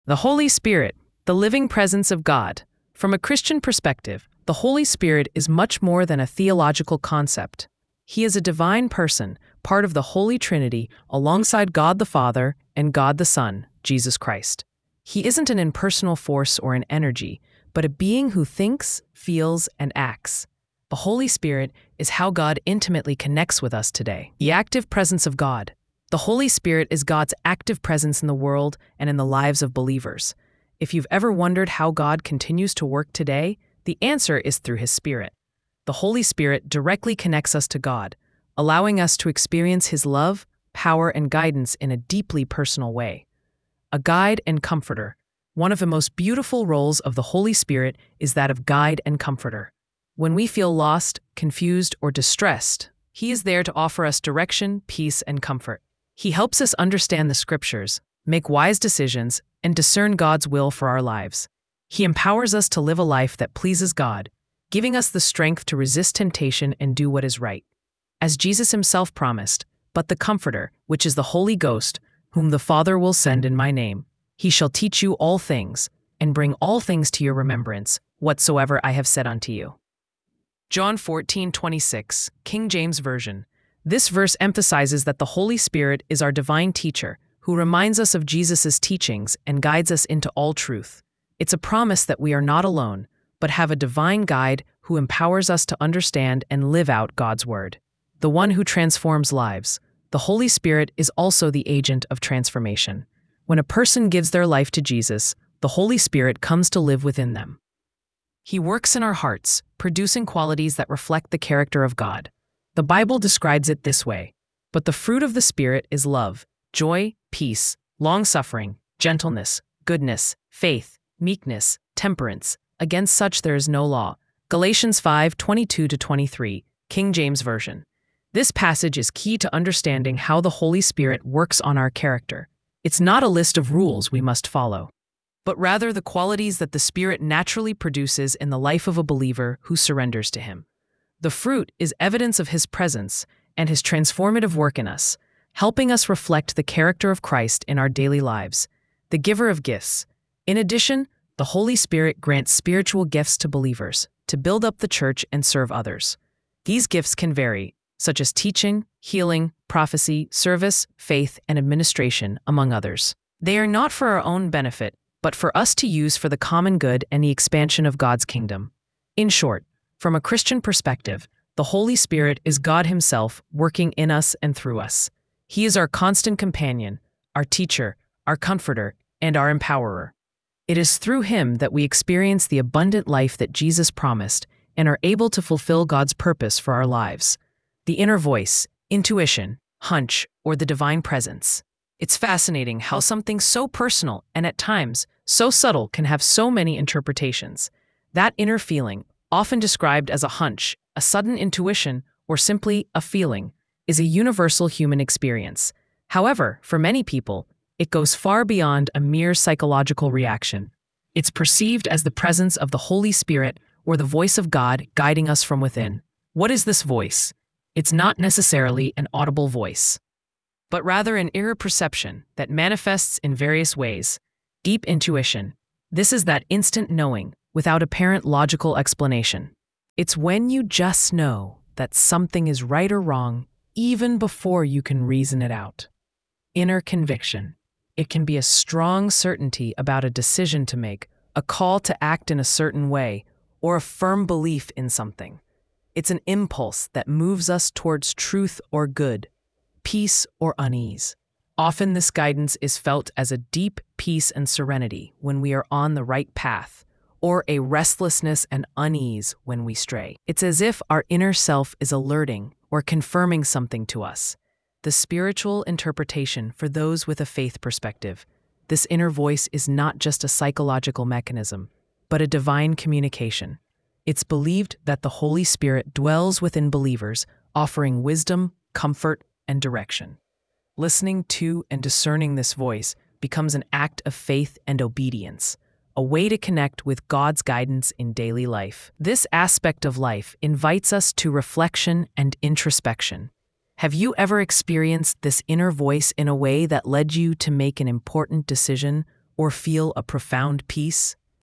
The Holy Spirit, the living presence of God. From a Christian perspective, the Holy Spirit is much more than a theological concept. He is a divine person, part of the Holy Trinity, alongside God the Father and God the Son, Jesus Christ. He isn't an impersonal force or an energy, but a being who thinks, feels, and acts. The Holy Spirit is how God intimately connects with us today. The active presence of God. The Holy Spirit is God's active presence in the world and in the lives of believers. If you've ever wondered how God continues to work today, the answer is through His Spirit. The Holy Spirit directly connects us to God, allowing us to experience His love, power, and guidance in a deeply personal way. A guide and comforter. One of the most beautiful roles of the Holy Spirit is that of guide and comforter. When we feel lost, confused, or distressed, He is there to offer us direction, peace, and comfort. He helps us understand the Scriptures, make wise decisions, and discern God's will for our lives. He empowers us to live a life that pleases God, giving us the strength to resist temptation and do what is right. As Jesus Himself promised, "But the Comforter, which is the Holy Ghost, whom the Father will send in my name, He shall teach you all things, and bring all things to your remembrance, whatsoever I have said unto you." John 14:26, King James Version. This verse emphasizes that the Holy Spirit is our divine teacher, who reminds us of Jesus' teachings and guides us into all truth. It's a promise that we are not alone, but have a divine guide who empowers us to understand and live out God's Word. The one who transforms lives. The Holy Spirit is also the agent of transformation. When a person gives their life to Jesus, the Holy Spirit comes to live within them. He works in our hearts, producing qualities that reflect the character of God. The Bible describes it this way: "But the fruit of the Spirit is love, joy, peace, long-suffering, gentleness, goodness, faith, meekness, temperance. Against such there is no law." Galatians 5:22-23, King James Version. This passage is key to understanding how the Holy Spirit works on our character. It's not a list of rules we must follow, but rather the qualities that the Spirit naturally produces in the life of a believer who surrenders to Him. The fruit is evidence of His presence and His transformative work in us, helping us reflect the character of Christ in our daily lives. The giver of gifts. In addition, the Holy Spirit grants spiritual gifts to believers to build up the church and serve others. These gifts can vary, such as teaching, healing, prophecy, service, faith, and administration, among others. They are not for our own benefit, but for us to use for the common good and the expansion of God's kingdom. In short, from a Christian perspective, the Holy Spirit is God Himself working in us and through us. He is our constant companion, our teacher, our comforter, and our empowerer. It is through Him that we experience the abundant life that Jesus promised and are able to fulfill God's purpose for our lives. The inner voice, intuition, hunch, or the divine presence. It's fascinating how something so personal and at times so subtle can have so many interpretations. That inner feeling, often described as a hunch, a sudden intuition, or simply a feeling, is a universal human experience. However, for many people, it goes far beyond a mere psychological reaction. It's perceived as the presence of the Holy Spirit or the voice of God guiding us from within. What is this voice? It's not necessarily an audible voice, but rather an inner perception that manifests in various ways. Deep intuition. This is that instant knowing, without apparent logical explanation. It's when you just know that something is right or wrong, even before you can reason it out. Inner conviction. It can be a strong certainty about a decision to make, a call to act in a certain way, or a firm belief in something. It's an impulse that moves us towards truth or good, peace or unease. Often this guidance is felt as a deep peace and serenity when we are on the right path, or a restlessness and unease when we stray. It's as if our inner self is alerting or confirming something to us. The spiritual interpretation for those with a faith perspective. This inner voice is not just a psychological mechanism, but a divine communication. It's believed that the Holy Spirit dwells within believers, offering wisdom, comfort, and direction. Listening to and discerning this voice becomes an act of faith and obedience, a way to connect with God's guidance in daily life. This aspect of life invites us to reflection and introspection. Have you ever experienced this inner voice in a way that led you to make an important decision or feel a profound peace?